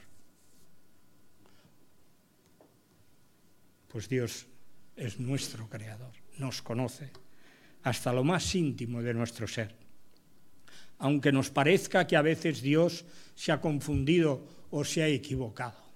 Pues Dios es nuestro creador, nos conoce hasta lo más íntimo de nuestro ser. Aunque nos parezca que a veces Dios se ha confundido o se ha equivocado.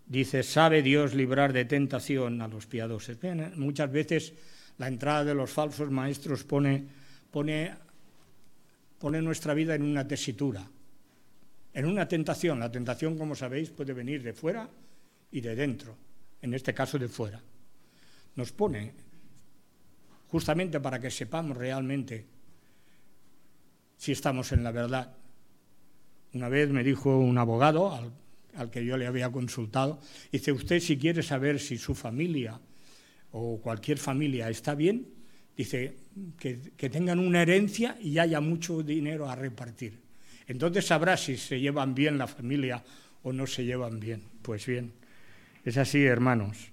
Dice, sabe Dios librar de tentación a los piadosos. Bien, muchas veces la entrada de los falsos maestros pone, pone, pone nuestra vida en una tesitura, en una tentación. La tentación, como sabéis, puede venir de fuera y de dentro, en este caso de fuera. Nos pone justamente para que sepamos realmente si estamos en la verdad. Una vez me dijo un abogado al, al que yo le había consultado, dice, usted si quiere saber si su familia o cualquier familia está bien, dice que, que tengan una herencia y haya mucho dinero a repartir. Entonces sabrá si se llevan bien la familia o no se llevan bien. Pues bien, es así, hermanos.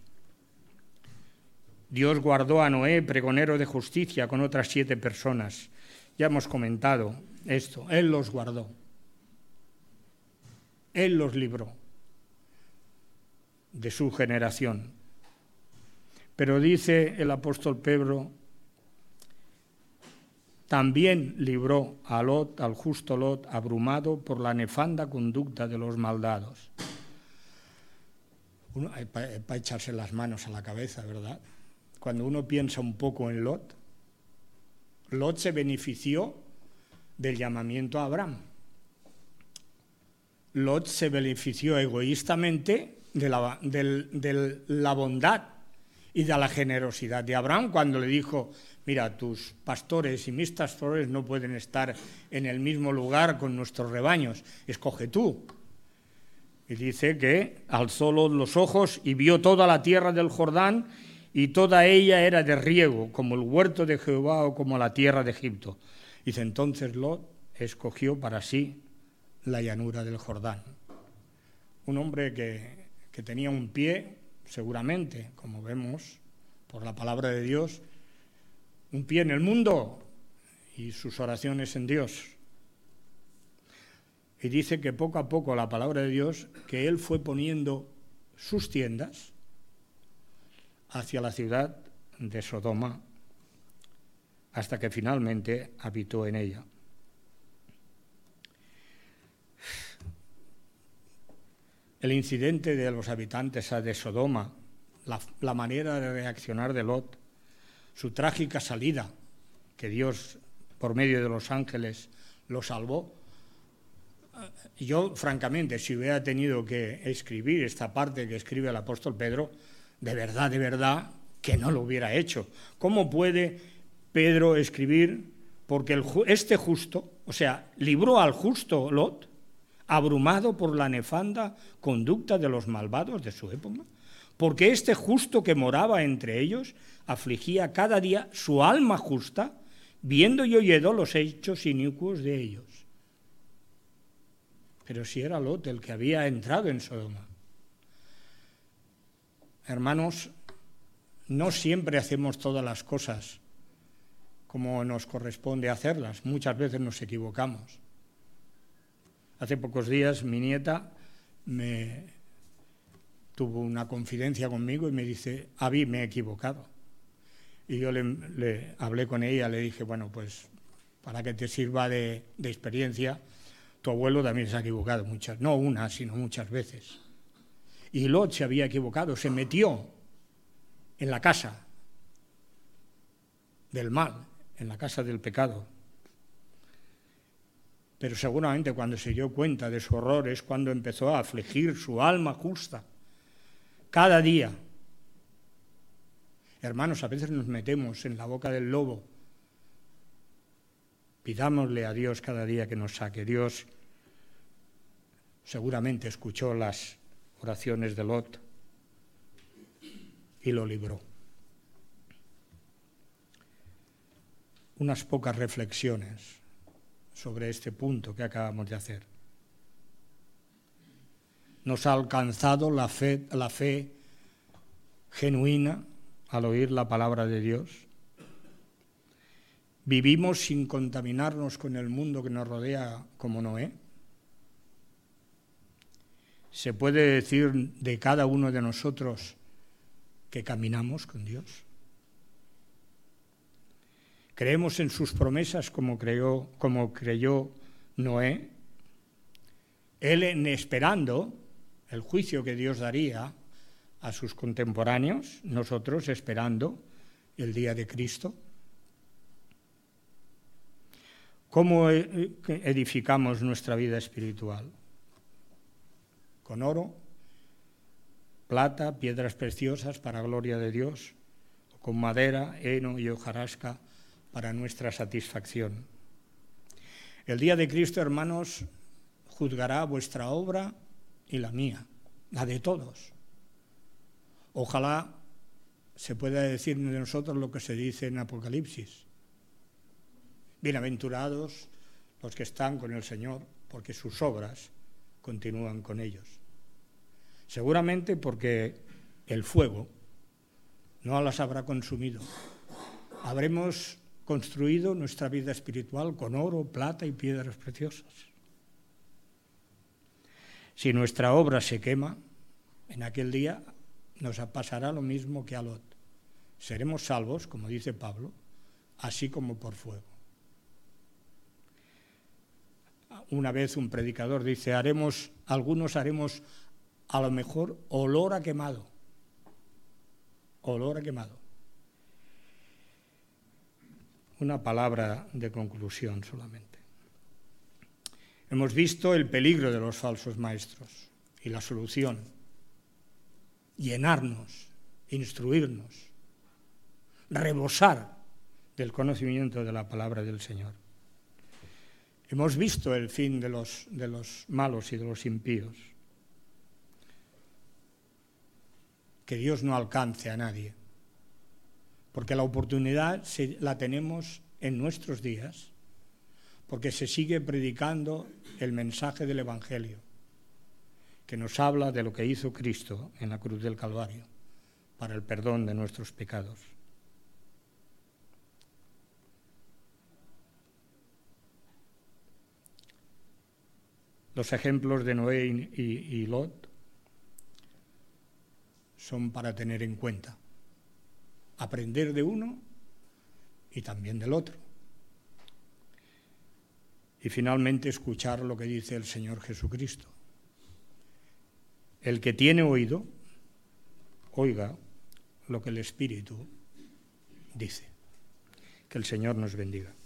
Dios guardó a Noé, pregonero de justicia, con otras siete personas. Ya hemos comentado esto. Él los guardó. Él los libró de su generación. Pero dice el apóstol Pedro, también libró a Lot, al justo Lot, abrumado por la nefanda conducta de los maldados. Uno, para, para echarse las manos a la cabeza, ¿verdad? Cuando uno piensa un poco en Lot, Lot se benefició del llamamiento a Abraham. Lot se benefició egoístamente de la, de, de la bondad y de la generosidad de Abraham cuando le dijo, mira, tus pastores y mis pastores no pueden estar en el mismo lugar con nuestros rebaños, escoge tú. Y dice que alzó Lot los ojos y vio toda la tierra del Jordán y toda ella era de riego, como el huerto de Jehová o como la tierra de Egipto. Dice, entonces Lot escogió para sí la llanura del Jordán. Un hombre que, que tenía un pie, seguramente, como vemos por la palabra de Dios, un pie en el mundo y sus oraciones en Dios. Y dice que poco a poco la palabra de Dios, que él fue poniendo sus tiendas hacia la ciudad de Sodoma, hasta que finalmente habitó en ella. El incidente de los habitantes de Sodoma, la, la manera de reaccionar de Lot, su trágica salida, que Dios, por medio de los ángeles, lo salvó. Yo, francamente, si hubiera tenido que escribir esta parte que escribe el apóstol Pedro, de verdad, de verdad, que no lo hubiera hecho. ¿Cómo puede Pedro escribir? Porque el, este justo, o sea, libró al justo Lot, abrumado por la nefanda conducta de los malvados de su época, porque este justo que moraba entre ellos afligía cada día su alma justa, viendo y oyendo los hechos inicuos de ellos. Pero si era Lot el que había entrado en Sodoma. Hermanos, no siempre hacemos todas las cosas como nos corresponde hacerlas. Muchas veces nos equivocamos. Hace pocos días mi nieta me tuvo una confidencia conmigo y me dice, Avi, me he equivocado. Y yo le, le hablé con ella, le dije, bueno, pues para que te sirva de, de experiencia, tu abuelo también se ha equivocado muchas, no una, sino muchas veces. Y Lot se había equivocado, se metió en la casa del mal, en la casa del pecado. Pero seguramente cuando se dio cuenta de su horror es cuando empezó a afligir su alma justa, cada día. Hermanos, a veces nos metemos en la boca del lobo. Pidámosle a Dios cada día que nos saque. Dios seguramente escuchó las oraciones de Lot y lo libró. Unas pocas reflexiones sobre este punto que acabamos de hacer. Nos ha alcanzado la fe, la fe genuina al oír la palabra de Dios. Vivimos sin contaminarnos con el mundo que nos rodea como Noé. ¿Se puede decir de cada uno de nosotros que caminamos con Dios? ¿Creemos en sus promesas como creyó, como creyó Noé? Él, en esperando, el juicio que Dios daría a sus contemporáneos, nosotros esperando el día de Cristo. ¿Cómo edificamos nuestra vida espiritual? ¿Con oro, plata, piedras preciosas para gloria de Dios? ¿O con madera, heno y hojarasca para nuestra satisfacción? El día de Cristo, hermanos, juzgará vuestra obra y la mía, la de todos. Ojalá se pueda decir de nosotros lo que se dice en Apocalipsis. Bienaventurados los que están con el Señor, porque sus obras continúan con ellos. Seguramente porque el fuego no las habrá consumido. Habremos construido nuestra vida espiritual con oro, plata y piedras preciosas. Si nuestra obra se quema, en aquel día nos pasará lo mismo que a Lot. Seremos salvos, como dice Pablo, así como por fuego. Una vez un predicador dice, haremos, algunos haremos a lo mejor olor a quemado. Olor a quemado. Una palabra de conclusión solamente. Hemos visto el peligro de los falsos maestros y la solución. Llenarnos, instruirnos, rebosar del conocimiento de la palabra del Señor. Hemos visto el fin de los, de los malos y de los impíos. Que Dios no alcance a nadie, porque la oportunidad se, la tenemos en nuestros días, porque se sigue predicando el mensaje del Evangelio, que nos habla de lo que hizo Cristo en la cruz del Calvario, para el perdón de nuestros pecados. Los ejemplos de Noé y, y Lot son para tener en cuenta, aprender de uno y también del otro. Y finalmente escuchar lo que dice el Señor Jesucristo. El que tiene oído, oiga lo que el Espíritu dice. Que el Señor nos bendiga.